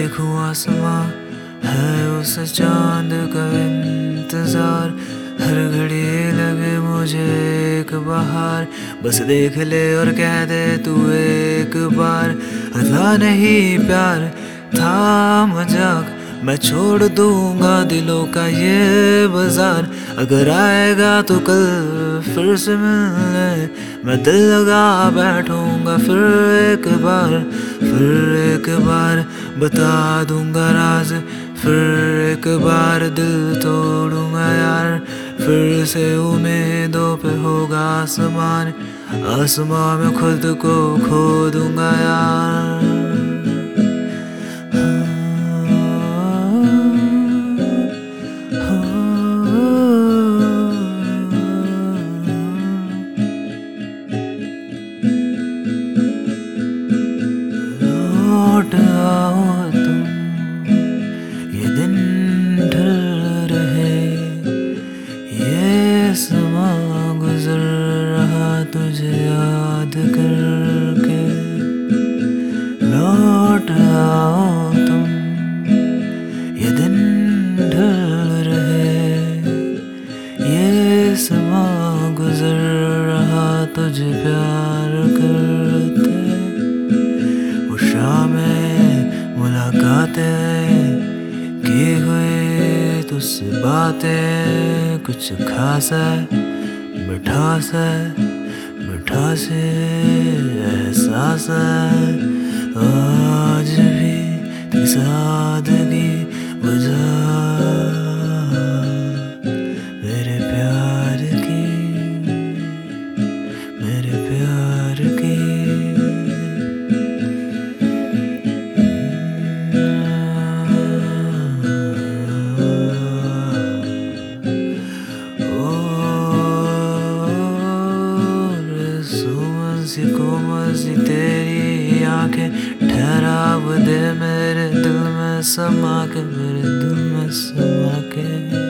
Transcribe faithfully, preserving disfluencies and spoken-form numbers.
देखूं आसमां है उस चांद का इंतजार, हर घड़ी लगे मुझे एक बहार। बस देख ले और कह दे तू एक बार, था नहीं प्यार था मजाक, मैं छोड़ दूंगा दिलों का ये बाजार। अगर आएगा तो कल फिर से मिलने, मैं दिल लगा बैठूंगा फिर एक बार। फिर एक बार बता दूंगा राज, फिर एक बार दिल तोड़ूंगा यार। फिर से उम्मीदों पे होगा आसमान, आसमां में खुद को खो दूंगा यार। लौट आओ तुम, ये दिन ढल रहे, ये समा गुजर रहा तुझे याद करके। लौट आओ तुम, ये दिन ढल रहे, ये समा गुजर रहा तुझे प्यार करते। वो शामें मुलाकातें की हुई तुझसे बातें, कुछ खास है मिठास है मिठास एहसास है। आज भी तेरी सादगी वजह मेरे प्यार की, मेरे प्यार की। कोमल सी तेरी आंखें ठहराव दे मेरे दिल में समा के, मेरे दिल में समा के।